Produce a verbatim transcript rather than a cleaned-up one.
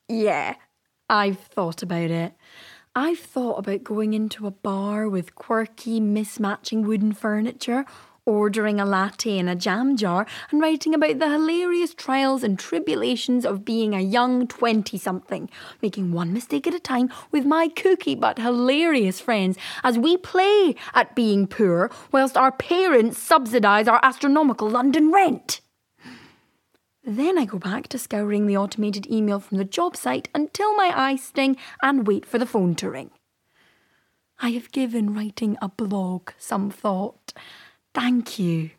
Yeah, I've thought about it. I've thought about going into a bar with quirky, mismatching wooden furniture, ordering a latte in a jam jar, and writing about the hilarious trials and tribulations of being a young twenty-something, making one mistake at a time with my kooky but hilarious friends as we play at being poor whilst our parents subsidise our astronomical London rent. Then I go back to scouring the automated email from the job site until my eyes sting and wait for the phone to ring. I have given writing a blog some thought. Thank you.